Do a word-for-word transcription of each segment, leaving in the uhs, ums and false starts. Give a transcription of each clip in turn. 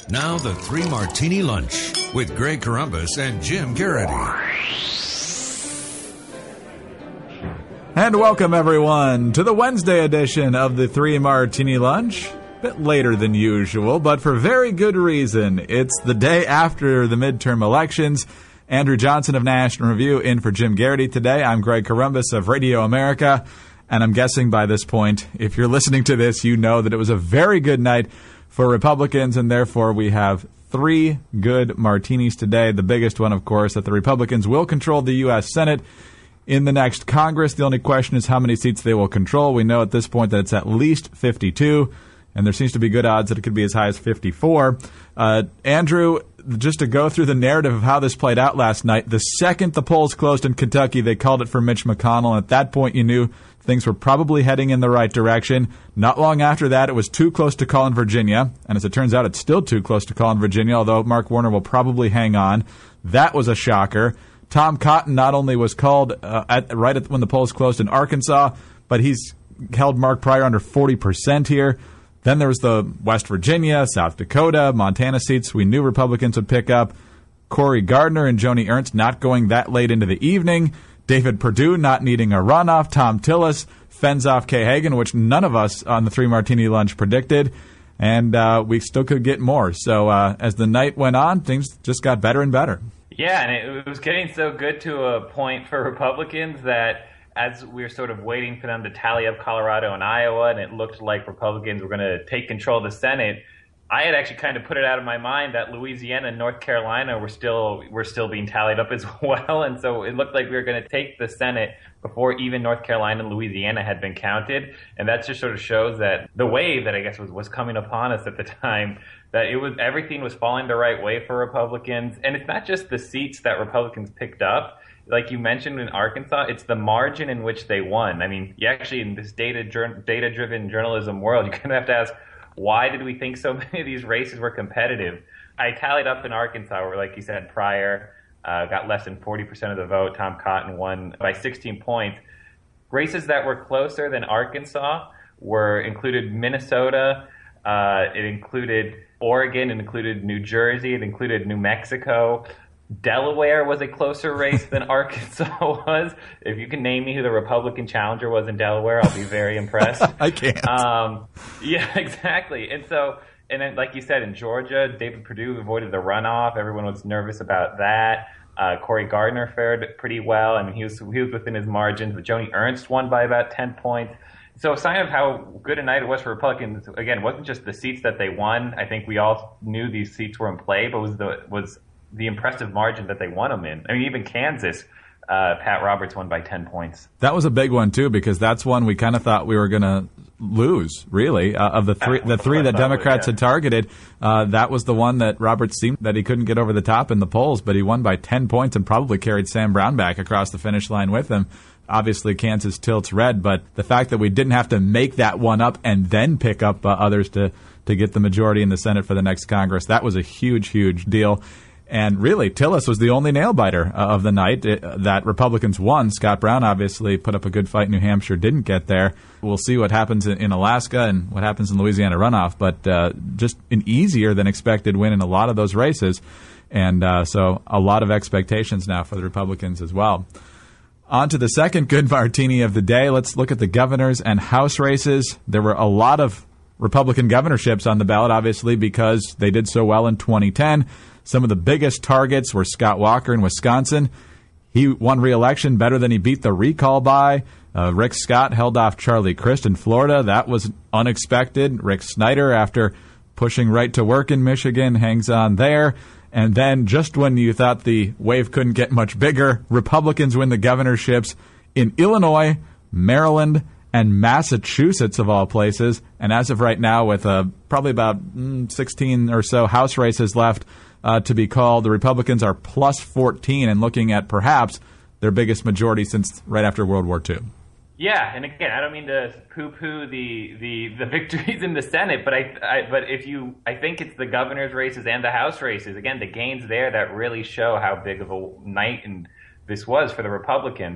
Now the Three Martini Lunch with Greg Corombos and Jim Garrity. And welcome, everyone, to the Wednesday edition of the Three Martini Lunch. A bit later than usual, but for very good reason. It's the day after the midterm elections. Andrew Johnson of National Review in for Jim Garrity today. I'm Greg Corombos of Radio America. And I'm guessing by this point, if you're listening to this, you know that it was a very good night for Republicans, and therefore we have three good martinis today. The biggest one, of course, that the Republicans will control the U S Senate in the next Congress. The only question is how many seats they will control. We know at this point that it's at least fifty-two, and there seems to be good odds that it could be as high as fifty-four. Uh, Andrew, just to go through the narrative of how this played out last night, the second the polls closed in Kentucky, they called it for Mitch McConnell, and at that point you knew things were probably heading in the right direction. Not long after that, it was too close to call in Virginia, and as it turns out, it's still too close to call in Virginia, although Mark Warner will probably hang on. That was a shocker. Tom Cotton not only was called uh, at, right at when the polls closed in Arkansas, but he's held Mark Pryor under forty percent here. Then there was the West Virginia, South Dakota, Montana seats we knew Republicans would pick up. Cory Gardner and Joni Ernst not going that late into the evening. David Perdue not needing a runoff. Tom Tillis fends off Kay Hagan, which none of us on the Three Martini Lunch predicted. And uh, we still could get more. So uh, as the night went on, things just got better and better. Yeah, and it was getting so good to a point for Republicans that as we were sort of waiting for them to tally up Colorado and Iowa, and it looked like Republicans were going to take control of the Senate, I had actually kind of put it out of my mind that Louisiana and North Carolina were still were still being tallied up as well, and so it looked like we were going to take the Senate before even North Carolina and Louisiana had been counted, and that just sort of shows that the wave that I guess was, was coming upon us at the time, that it was everything was falling the right way for Republicans, and it's not just the seats that Republicans picked up. Like you mentioned in Arkansas, it's the margin in which they won. I mean, you actually, in this data data-driven journalism world, you kind of have to ask, why did we think so many of these races were competitive? I tallied up in Arkansas where, like you said, Pryor uh, got less than forty percent of the vote. Tom Cotton won by sixteen points. Races that were closer than Arkansas were included Minnesota. Uh, it included Oregon. It included New Jersey. It included New Mexico. Delaware was a closer race than Arkansas was. If you can name me who the Republican challenger was in Delaware, I'll be very impressed. I can't. Um, yeah, exactly. And so, and then, like you said, in Georgia, David Perdue avoided the runoff. Everyone was nervous about that. Uh, Cory Gardner fared pretty well. I mean, he was he was within his margins, but Joni Ernst won by about ten points. So a sign of how good a night it was for Republicans, again, it wasn't just the seats that they won. I think we all knew these seats were in play, but was the was the impressive margin that they won them in. I mean, even Kansas, uh, Pat Roberts won by ten points. That was a big one, too, because that's one we kind of thought we were going to lose, really. Uh, of the three the three that Democrats had targeted, uh, that was the one that Roberts seemed that he couldn't get over the top in the polls, but he won by ten points and probably carried Sam Brown back across the finish line with him. Obviously, Kansas tilts red, but the fact that we didn't have to make that one up and then pick up uh, others to, to get the majority in the Senate for the next Congress, that was a huge, huge deal. And really, Tillis was the only nail-biter uh, of the night it, uh, that Republicans won. Scott Brown obviously put up a good fight in New Hampshire, didn't get there. We'll see what happens in, in Alaska and what happens in Louisiana runoff, but uh, just an easier than expected win in a lot of those races. And uh, so a lot of expectations now for the Republicans as well. On to the second good martini of the day. Let's look at the governors and House races. There were a lot of Republican governorships on the ballot, obviously, because they did so well in twenty ten. Some of the biggest targets were Scott Walker in Wisconsin. He won re-election better than he beat the recall by. Uh, Rick Scott held off Charlie Crist in Florida. That was unexpected. Rick Snyder, after pushing right to work in Michigan, hangs on there. And then just when you thought the wave couldn't get much bigger, Republicans win the governorships in Illinois, Maryland, and Massachusetts, of all places. And as of right now, with uh, probably about mm, sixteen or so House races left uh, to be called, the Republicans are plus fourteen and looking at perhaps their biggest majority since right after World War Two. Yeah, and again, I don't mean to poo-poo the, the, the victories in the Senate, but I, I but if you, I think it's the governor's races and the House races, again, the gains there that really show how big of a night and this was for the Republicans.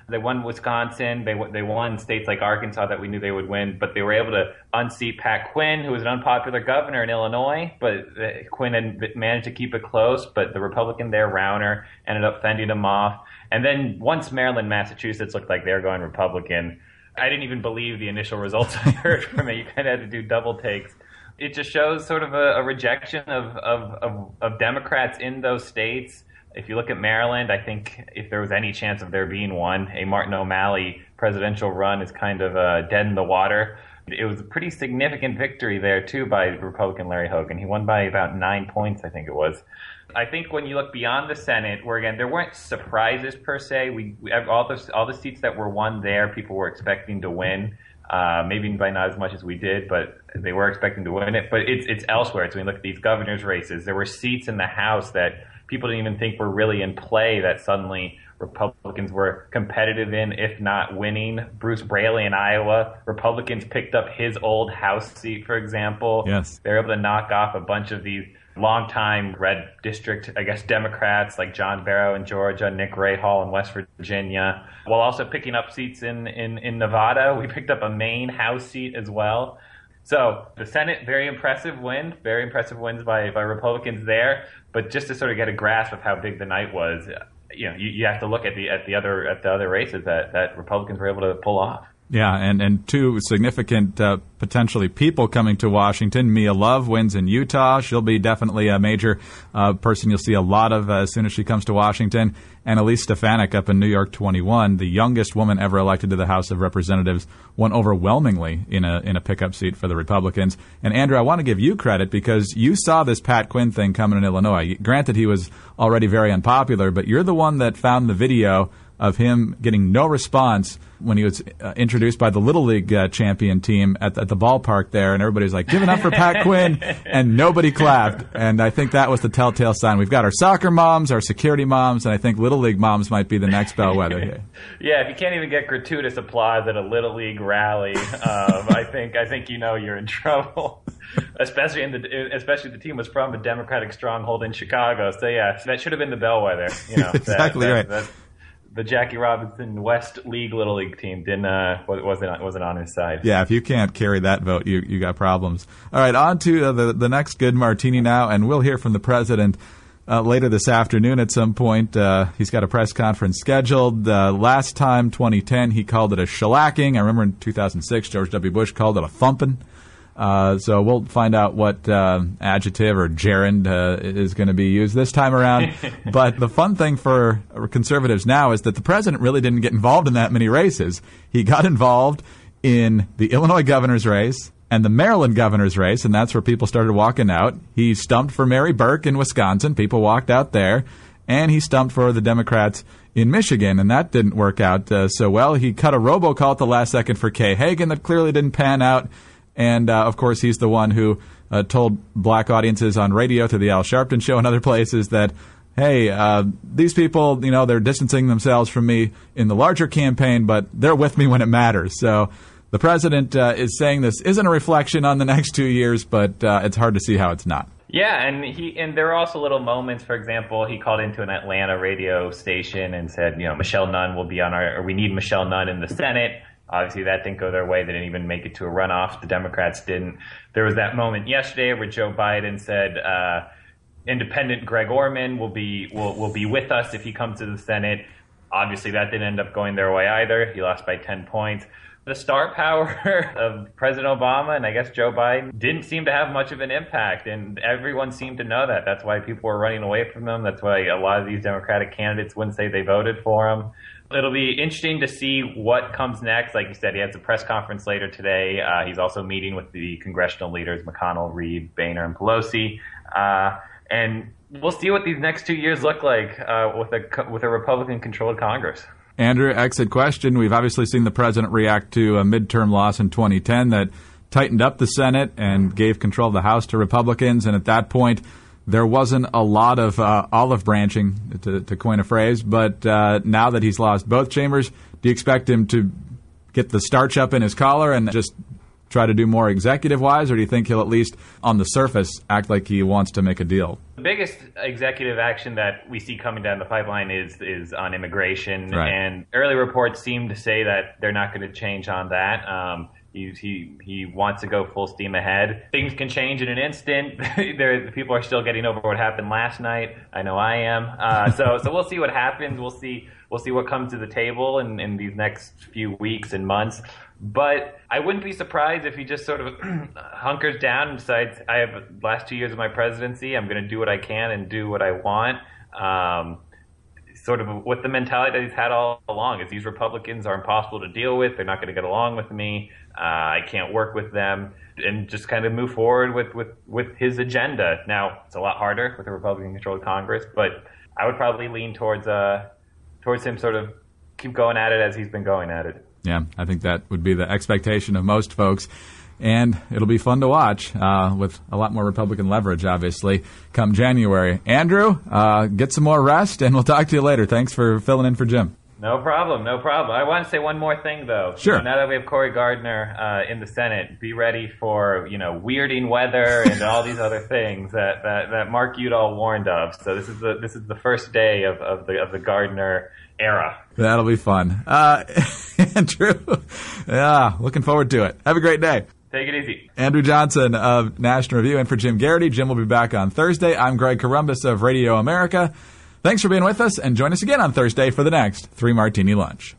They won Wisconsin. They they won states like Arkansas that we knew they would win, but they were able to unseat Pat Quinn, who was an unpopular governor in Illinois. But Quinn had managed to keep it close, but the Republican there, Rauner, ended up fending him off. And then once Maryland, Massachusetts looked like they were going Republican, I didn't even believe the initial results I heard from it. You kind of had to do double takes. It just shows sort of a, a rejection of, of, of, of Democrats in those states. If you look at Maryland, I think if there was any chance of there being one, a Martin O'Malley presidential run is kind of uh, dead in the water. It was a pretty significant victory there, too, by Republican Larry Hogan. He won by about nine points, I think it was. I think when you look beyond the Senate, where, again, there weren't surprises per se. We, we all the all the seats that were won there, people were expecting to win. Uh, maybe by not as much as we did, but they were expecting to win it. But it's it's elsewhere. It's when you look at these governor's races. There were seats in the House that people didn't even think were really in play that suddenly Republicans were competitive in, if not winning. Bruce Braley in Iowa, Republicans picked up his old House seat, for example. Yes. They were able to knock off a bunch of these longtime red district, I guess, Democrats like John Barrow in Georgia, Nick Rahal in West Virginia, while also picking up seats in, in, in Nevada. We picked up a Maine House seat as well. So the Senate, very impressive win, very impressive wins by, by Republicans there. But just to sort of get a grasp of how big the night was, you know, you, you have to look at the at the other at the other races that, that Republicans were able to pull off. Yeah, and, and two significant uh, potentially people coming to Washington. Mia Love wins in Utah. She'll be definitely a major uh, person you'll see a lot of uh, as soon as she comes to Washington. And Elise Stefanik up in New York twenty-one, the youngest woman ever elected to the House of Representatives, won overwhelmingly in a in a pickup seat for the Republicans. And Andrew, I want to give you credit because you saw this Pat Quinn thing coming in Illinois. Granted, he was already very unpopular, but you're the one that found the video of him getting no response when he was uh, introduced by the Little League uh, champion team at, at the ballpark there, and everybody was like, give it up for Pat Quinn, and nobody clapped. And I think that was the telltale sign. We've got our soccer moms, our security moms, and I think Little League moms might be the next bellwether here. Yeah, if you can't even get gratuitous applause at a Little League rally, um, I think I think you know you're in trouble. especially in the especially the team was from a Democratic stronghold in Chicago. So yeah, that should have been the bellwether. You know, exactly that, right. That, that, the Jackie Robinson West League Little League team didn't uh, wasn't wasn't on his side. Yeah, if you can't carry that vote, you you got problems. All right, on to uh, the the next good martini now, and we'll hear from the president uh, later this afternoon at some point. Uh, he's got a press conference scheduled. Uh, last time, twenty ten, he called it a shellacking. I remember in two thousand six, George W. Bush called it a thumping. Uh, so we'll find out what uh, adjective or gerund uh, is going to be used this time around. But the fun thing for conservatives now is that the president really didn't get involved in that many races. He got involved in the Illinois governor's race and the Maryland governor's race, and that's where people started walking out. He stumped for Mary Burke in Wisconsin. People walked out there. And he stumped for the Democrats in Michigan, and that didn't work out uh, so well. He cut a robocall at the last second for Kay Hagan that clearly didn't pan out. And, uh, of course, he's the one who uh, told black audiences on radio through the Al Sharpton Show and other places that, hey, uh, these people, you know, they're distancing themselves from me in the larger campaign, but they're with me when it matters. So the president uh, is saying this isn't a reflection on the next two years, but uh, it's hard to see how it's not. Yeah, and he and there are also little moments. For example, he called into an Atlanta radio station and said, you know, Michelle Nunn will be on our, or we need Michelle Nunn in the Senate. Obviously, that didn't go their way. They didn't even make it to a runoff. The Democrats didn't. There was that moment yesterday where Joe Biden said, uh, independent Greg Orman will be will will be with us if he comes to the Senate. Obviously, that didn't end up going their way either. He lost by ten points. The star power of President Obama and I guess Joe Biden didn't seem to have much of an impact, and everyone seemed to know that. That's why people were running away from them. That's why a lot of these Democratic candidates wouldn't say they voted for him. It'll be interesting to see what comes next. Like you said, he has a press conference later today. Uh, he's also meeting with the congressional leaders, McConnell, Reid, Boehner, and Pelosi. Uh, and we'll see what these next two years look like uh, with a with a Republican-controlled Congress. Andrew, exit question. We've obviously seen the president react to a midterm loss in twenty ten that tightened up the Senate and gave control of the House to Republicans. And at that point, there wasn't a lot of uh, olive branching, to, to coin a phrase. But uh, now that he's lost both chambers, do you expect him to get the starch up in his collar and just try to do more executive-wise, or do you think he'll at least, on the surface, act like he wants to make a deal? The biggest executive action that we see coming down the pipeline is is on immigration, right. and early reports seem to say that they're not going to change on that. Um, he, he he wants to go full steam ahead. Things can change in an instant. there, the people are still getting over what happened last night. I know I am. Uh, so so we'll see what happens. We'll see we'll see what comes to the table in, in these next few weeks and months. But I wouldn't be surprised if he just sort of hunkers down and decides, I have the last two years of my presidency, I'm going to do what I can and do what I want. Um, sort of with the mentality that he's had all along is these Republicans are impossible to deal with. They're not going to get along with me. Uh, I can't work with them, and just kind of move forward with, with, with his agenda. Now, it's a lot harder with a Republican-controlled Congress, but I would probably lean towards uh, towards him sort of keep going at it as he's been going at it. Yeah, I think that would be the expectation of most folks. And it'll be fun to watch uh, with a lot more Republican leverage, obviously, come January. Andrew, uh, get some more rest, and we'll talk to you later. Thanks for filling in for Jim. No problem, no problem. I want to say one more thing, though. Sure. You know, now that we have Cory Gardner uh, in the Senate, be ready for, you know, weirding weather and all these other things that, that, that Mark Udall warned of. So this is the this is the first day of, of the of the Gardner era. That'll be fun. Uh, Andrew, yeah, looking forward to it. Have a great day. Take it easy. Andrew Johnson of National Review, and for Jim Garrity. Jim will be back on Thursday. I'm Greg Corombos of Radio America. Thanks for being with us, and join us again on Thursday for the next Three Martini Lunch.